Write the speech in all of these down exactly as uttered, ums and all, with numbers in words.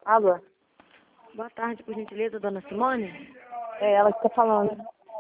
Alô? Boa tarde, por gentileza, dona Simone. É ela que está falando.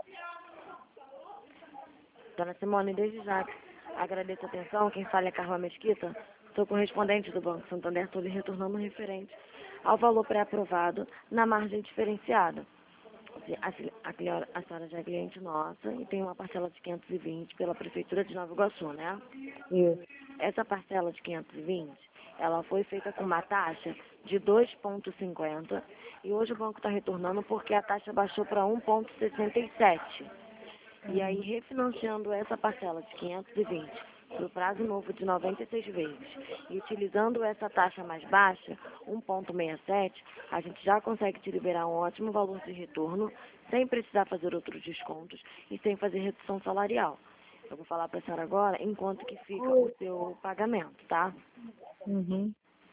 Dona Simone, desde já agradeço a atenção. Quem fala é Carla Mesquita. Sou correspondente do Banco Santander, estou lhe retornando referente ao valor pré-aprovado na margem diferenciada. A, a, a senhora já é cliente nossa e tem uma parcela de quinhentos e vinte pela Prefeitura de Nova Iguaçu, né? Isso. Essa parcela de quinhentos e vinte, ela foi feita com uma taxa de dois vírgula cinquenta e hoje o banco está retornando porque a taxa baixou para um vírgula sessenta e sete. E aí, refinanciando essa parcela de quinhentos e vinte para o prazo novo de noventa e seis vezes e utilizando essa taxa mais baixa, um vírgula sessenta e sete, a gente já consegue te liberar um ótimo valor de retorno sem precisar fazer outros descontos e sem fazer redução salarial. Eu vou falar para a senhora agora enquanto que fica o seu pagamento, tá? Uhum.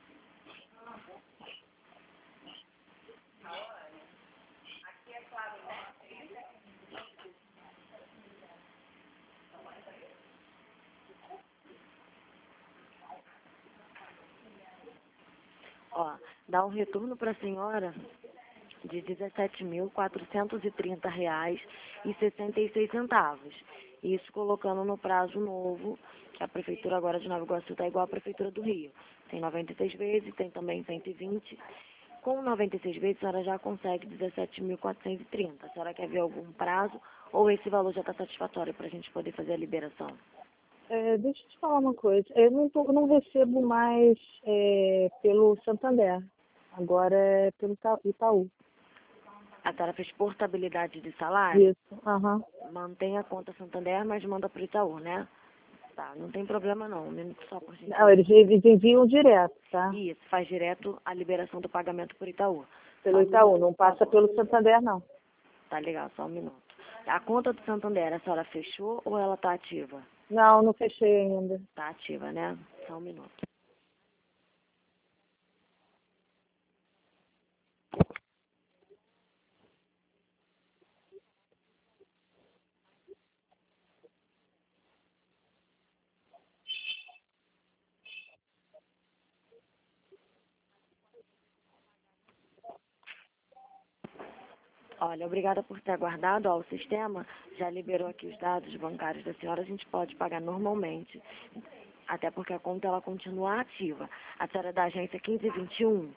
Ó, dá um retorno para a senhora de dezessete mil quatrocentos e trinta reais e sessenta e seis centavos. Isso colocando no prazo novo, que a Prefeitura agora de Nova Iguaçu está igual à Prefeitura do Rio. Tem noventa e seis vezes, tem também cento e vinte. Com noventa e seis vezes, a senhora já consegue dezessete mil quatrocentos e trinta. A senhora quer ver algum prazo ou esse valor já está satisfatório para a gente poder fazer a liberação? É, deixa eu te falar uma coisa. Eu não, tô, eu não recebo mais é, pelo Santander. Agora é pelo Ita- Itaú. A senhora fez portabilidade de salário? Isso. Aham. Mantém a conta Santander, mas manda para o Itaú, né? Tá, não tem problema não. Um minuto só, por Não, gentileza. eles, eles enviam direto, tá? Isso, faz direto a liberação do pagamento por Itaú. Pelo Só um Itaú. minuto, Não por passa favor. pelo Santander, não. Tá legal, só um minuto. A conta do Santander, a senhora fechou ou ela tá ativa? Não, não fechei ainda. Tá ativa, né? Só um minuto. Olha, obrigada por ter aguardado. Ó, o sistema já liberou aqui os dados bancários da senhora. A gente pode pagar normalmente, até porque a conta ela continua ativa. A senhora é da agência quinze vinte e um,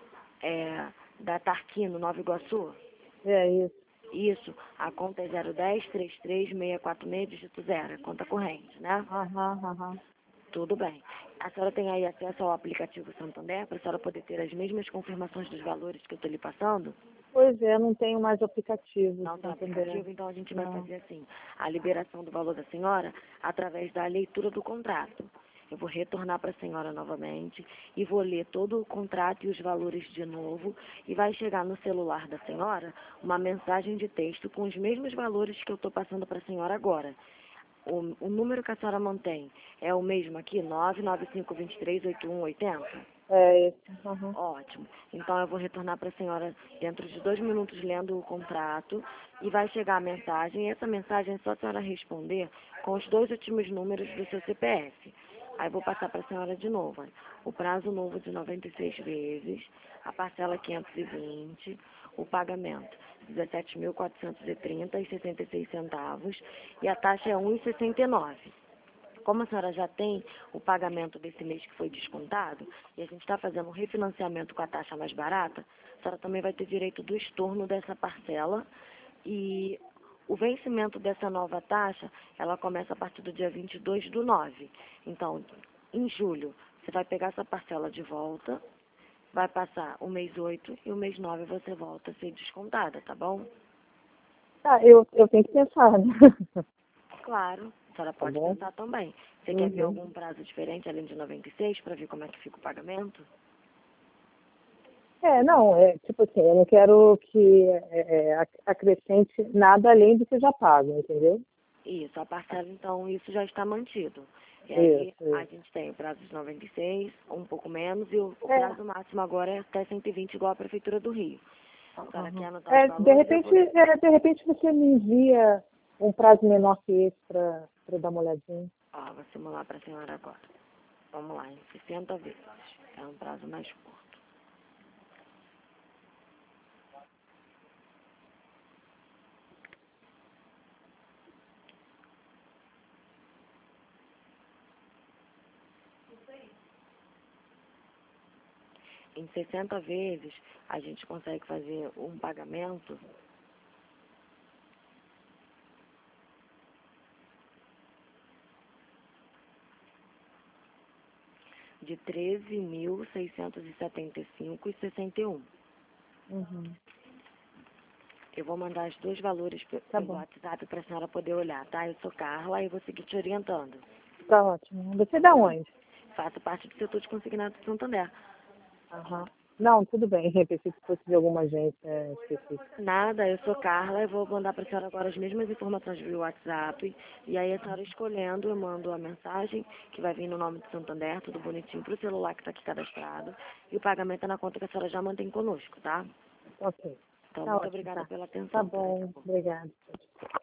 é, da Tarquino, Nova Iguaçu? É isso. Isso, a conta é zero um zero, três três seis quatro seis, dígito zero, é conta corrente, né? Aham, aham. Tudo bem. A senhora tem aí acesso ao aplicativo Santander para a senhora poder ter as mesmas confirmações dos valores que eu estou lhe passando? Pois é, não tenho mais aplicativo Não tem Santander. aplicativo, então a gente vai Não. fazer assim, a liberação do valor da senhora através da leitura do contrato. Eu vou retornar para a senhora novamente e vou ler todo o contrato e os valores de novo e vai chegar no celular da senhora uma mensagem de texto com os mesmos valores que eu estou passando para a senhora agora. O, o número que a senhora mantém é o mesmo aqui, nove nove cinco dois três oito um oito zero? É esse. Aham. Ótimo. Então eu vou retornar para a senhora dentro de dois minutos lendo o contrato e vai chegar a mensagem. E essa mensagem é só a senhora responder com os dois últimos números do seu C P F. Aí vou passar para a senhora de novo. O prazo novo de noventa e seis vezes, a parcela quinhentos e vinte, o pagamento dezessete mil quatrocentos e trinta e sessenta e seis centavos e a taxa é um vírgula sessenta e nove. Como a senhora já tem o pagamento desse mês que foi descontado, e a gente está fazendo um refinanciamento com a taxa mais barata, a senhora também vai ter direito do estorno dessa parcela. E o vencimento dessa nova taxa, ela começa a partir do dia vinte e dois do nove. Então, em julho, você vai pegar essa parcela de volta, vai passar o mês oito e o mês nove você volta a ser descontada, tá bom? Tá, eu, eu tenho que pensar, né? Claro, a senhora Tá pode bom? pensar também. Você quer ver Uhum. algum prazo diferente além de noventa e seis para ver como é que fica o pagamento? É, não, é tipo assim, eu não quero que é, é, ac- acrescente nada além do que eu já pago, entendeu? Isso, a parcela, então, isso já está mantido. E aí, Isso, a isso. gente tem o prazo de noventa e seis, um pouco menos, e o, o É, prazo máximo agora é até cento e vinte, igual a Prefeitura do Rio. A senhora quer uhum. anotar os É, de valores? Eu repente, vou... é, de repente você me envia um prazo menor que esse para eu dar uma olhadinha. Ó, vou simular para a senhora agora. Vamos lá, em sessenta vezes. É um prazo mais curto. em sessenta vezes, a gente consegue fazer um pagamento de treze mil seiscentos e setenta e cinco reais e sessenta e um. Uhum. Eu vou mandar os dois valores pe- Tá pelo bom. WhatsApp para a senhora poder olhar, tá? Eu sou Carla e vou seguir te orientando. Tá ótimo. Você é da onde? Faço parte do setor de consignado de Santander. Aham. Não, tudo bem. Eu pensei que fosse de alguma agência específica. Nada, eu sou Carla, eu vou mandar para a senhora agora as mesmas informações via WhatsApp. E aí a senhora escolhendo, eu mando a mensagem que vai vir no nome de Santander, tudo bonitinho, para o celular que está aqui cadastrado. E o pagamento é na conta que a senhora já mantém conosco, tá? Ok. Então, Tá muito ótimo, obrigada tá. pela Tá atenção. Peraí, tá bom. bom. Obrigada.